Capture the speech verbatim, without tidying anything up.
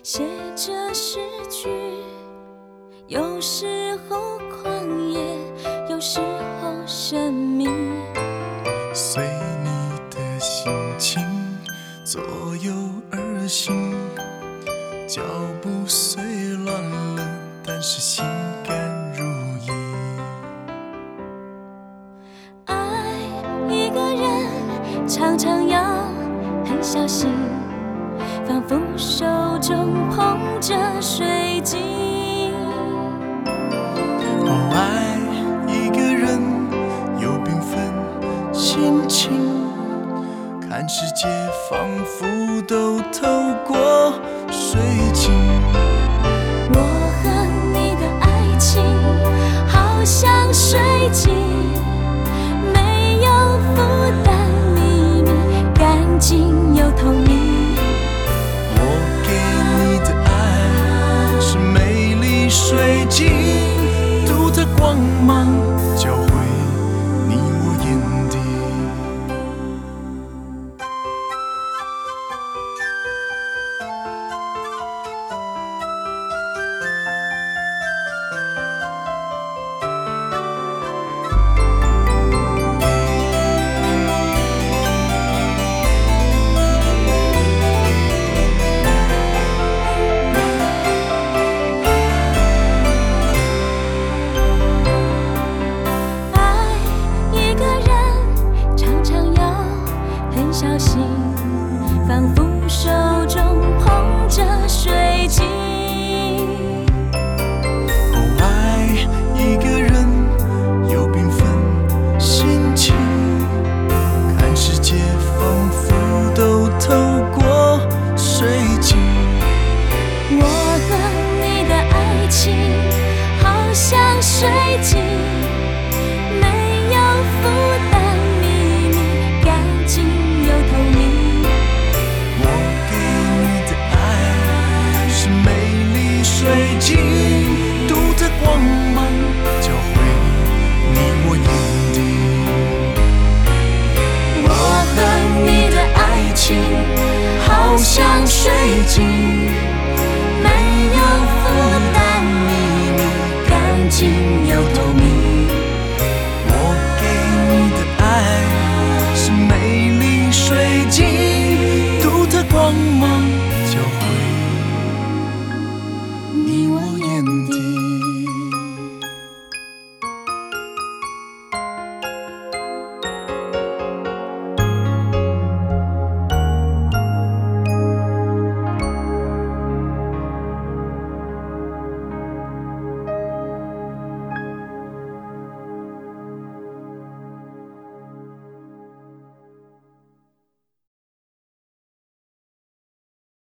写着诗句，有时候狂野，有时候神秘， 随你的心情左右而行，脚步虽乱了，但是心甘如饴。 爱一个人常常要很小心，仿佛手中捧着水晶。 哦，爱一个人有缤纷心情，看世界仿佛都透过水晶。 我和你的爱情好像水晶，没有负担，秘密干净又透明。 我给你的爱是美丽水晶，独特光芒交汇你我眼底。 小心，仿佛手中捧着水晶。 哦，爱一个人有缤纷心情，看世界仿佛都透过水晶。 我和你的爱情好像水晶，没有负担，秘密干净又透明。 我给你的爱是美丽水晶，独特光芒交汇你我眼底。 我和你的爱情好像水晶，没有负担，秘密干净又透明。